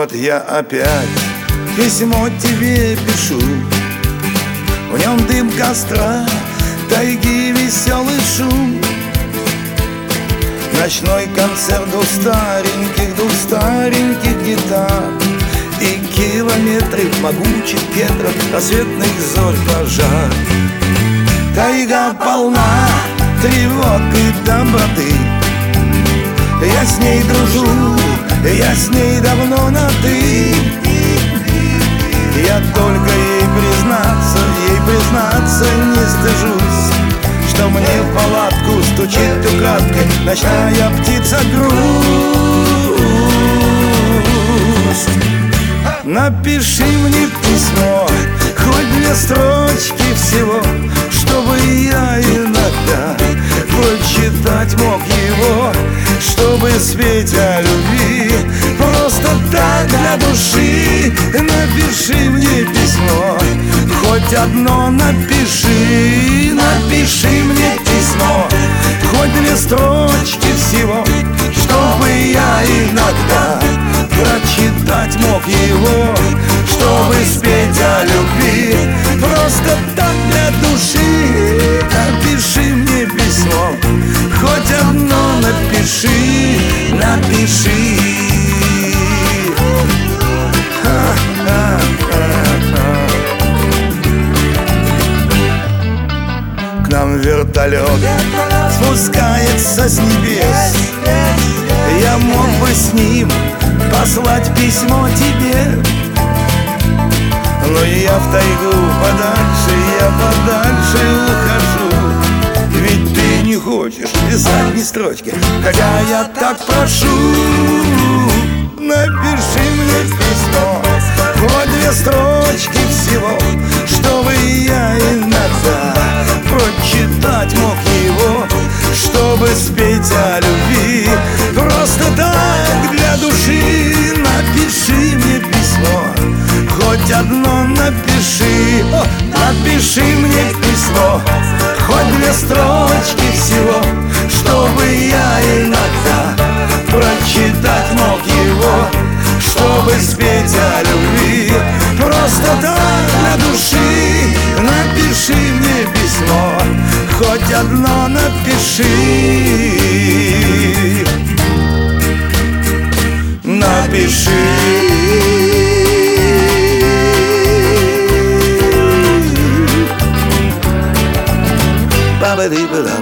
вот я опять письмо тебе пишу. В нем дым костра, тайги, веселый шум, ночной концерт двух стареньких гитар и километры могучих кедров, рассветных зорь пожар. Тайга полна тревог и доброты, я с ней дружу, я с ней давно на «ты». Я только ей признаться не стыжусь, что мне в палатку стучит украдкой ночная птица грусть. Напиши мне письмо, хоть 2 строчки всего, чтобы я иногда прочитать мог его, чтобы спеть о любви просто так для души. Напиши мне письмо, хоть одно напиши, напиши мне письмо, хоть 2 строчки всего, чтобы я иногда прочитать мог его, чтобы спеть о любви просто так для души. Напиши мне письмо, хоть одно напиши, напиши. К нам вертолет спускается с небес, я мог бы с ним послать письмо тебе, но я в тайгу подальше ухожу. Ведь ты не хочешь писать ни строчки, хотя я так прошу. Напиши мне письмо, хоть 2 строчки всего, чтобы я иногда прочитать мог его, чтобы спеть о любви просто так для души. Напиши мне письмо, хоть одно напиши, напиши мне письмо, хоть 2 строчки всего, чтобы я иногда прочитать мог его, чтобы спеть о любви просто так для души. Напиши мне письмо, хоть одно напиши, напиши. Ba-ba-dee-ba-da.